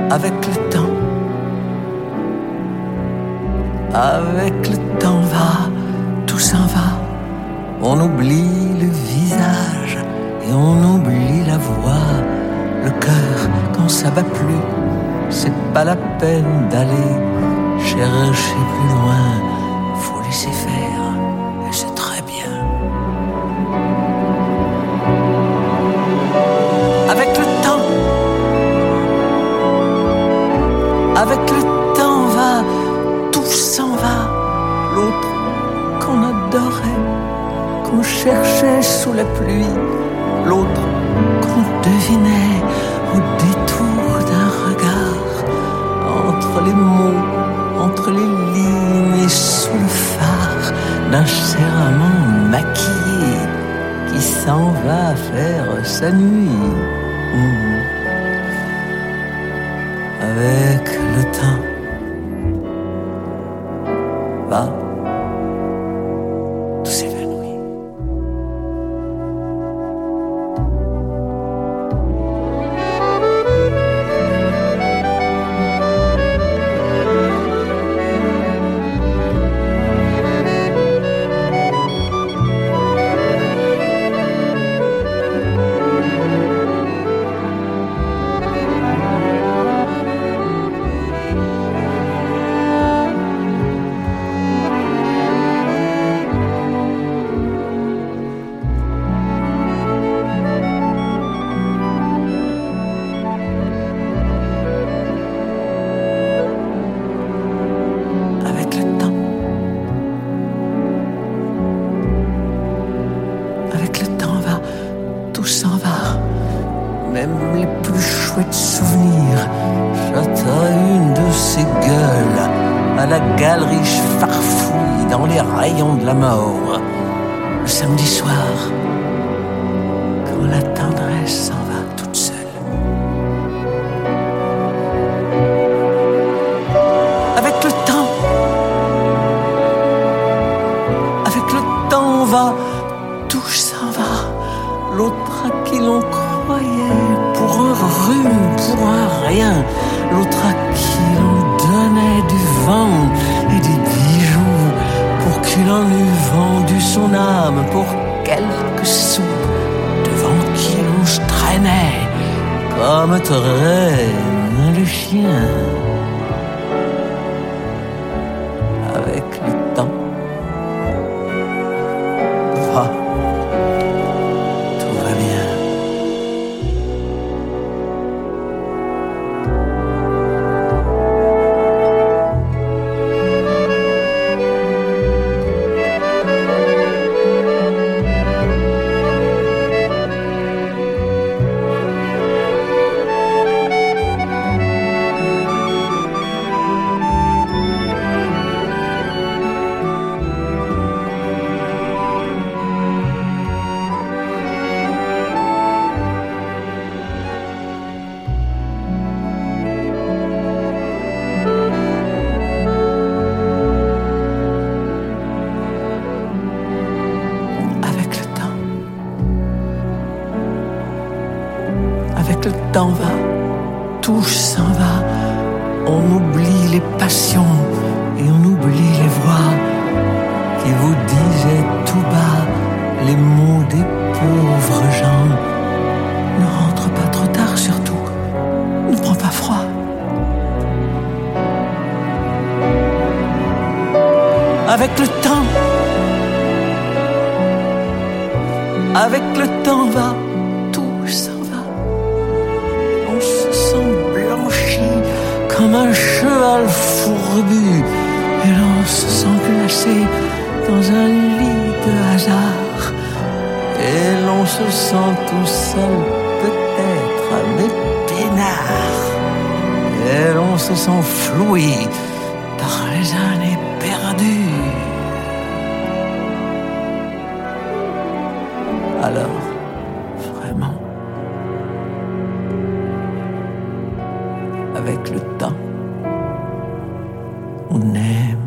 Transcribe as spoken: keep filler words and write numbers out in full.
avec le temps, avec le temps va, tout s'en va. On oublie le visage et on oublie la voix. Le cœur, quand ça bat plus, c'est pas la peine d'aller chercher plus loin. Faut laisser faire, et c'est très bien. Avec le temps, avec le temps va, tout s'en va. L'autre qu'on adorait, qu'on cherchait sous la pluie, l'autre qu'on devinait au détour d'un regard, entre les mots, entre les lignes et sous le phare d'un serment maquillé qui s'en va faire sa nuit. Mmh. Avec le temps va. Même les plus chouettes souvenirs, j'attends une de ces gueules à la galerie farfouille dans les rayons de la mort. Le samedi soir, quand la tendresse s'en va toute seule. Avec le temps, avec le temps on va, tout s'en va. L'autre à qui l'on croyait pour un rhume, pour un rien, l'autre à qui l'on donnait du vent et des bijoux, pour qu'il en eût vendu son âme pour quelques sous, devant qui l'on se traînait comme traîne le chien. Avec le temps va. Avec le temps va, tout s'en va. On oublie les passions et on oublie les voix qui vous disaient tout bas les mots des pauvres gens. Ne rentre pas trop tard surtout, ne prends pas froid. Avec le temps, avec le temps va, tout s'en va. On se sent blanchi comme un cheval fourbu et l'on se sent placé dans un lit de hasard. Et l'on se sent tout seul peut-être, mais peinard. Et l'on se sent floué par les années perdues. Alors, vraiment, avec le temps, on aime.